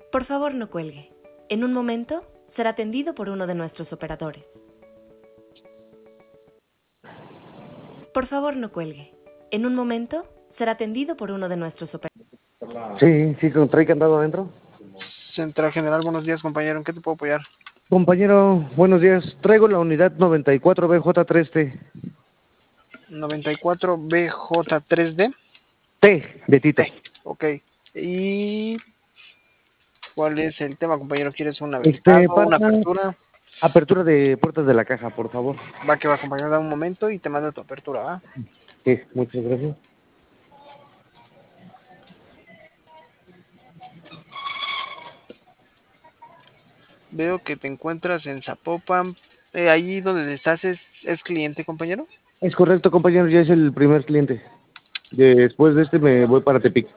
Por favor, no cuelgue. En un momento será atendido por uno de nuestros operadores. Por favor, no cuelgue. En un momento será atendido por uno de nuestros operadores. Sí, ¿trae candado adentro? Central General, buenos días, compañero. ¿En qué te puedo apoyar? Compañero, buenos días. Traigo la unidad 94BJ3T. 94BJ3D. T de Tito. Ok. ¿Y cuál es el tema, compañero? ¿Quieres un habilitado, Para una apertura? apertura de puertas de la caja, por favor. Va que va, compañero. Da un momento y te mando tu apertura, ¿va? Sí, muchas gracias. Veo que te encuentras en Zapopan. Ahí donde estás es cliente, compañero. Es correcto, compañero, ya es el primer cliente. Después de este me voy para Tepic.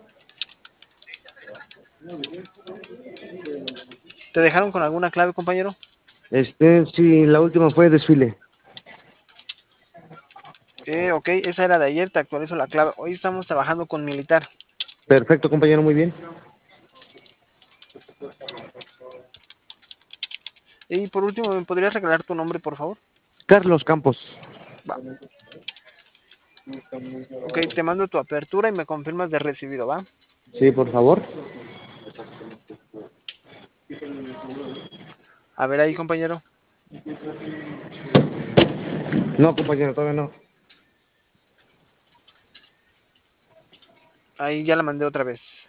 ¿Te dejaron con alguna clave, compañero? Sí, la última fue desfile. Ok, esa era de ayer, te actualizo la clave. Hoy estamos trabajando con militar. Perfecto, compañero, muy bien. Y por último, ¿me podrías regalar tu nombre, por favor? Carlos Campos. Va. Ok, te mando tu apertura y me confirmas de recibido, ¿va? Sí, por favor. A ver ahí, compañero. No, compañero, todavía no. Ahí ya la mandé otra vez.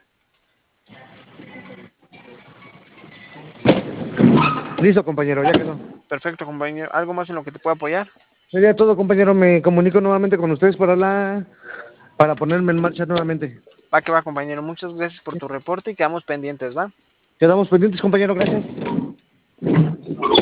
Listo, compañero, ya quedó. Perfecto, compañero. ¿Algo más en lo que te pueda apoyar? Sería todo, compañero. Me comunico nuevamente con ustedes para ponerme en marcha nuevamente. Va que va, compañero. Muchas gracias por tu reporte y quedamos pendientes, ¿va? Quedamos pendientes, compañero. Gracias.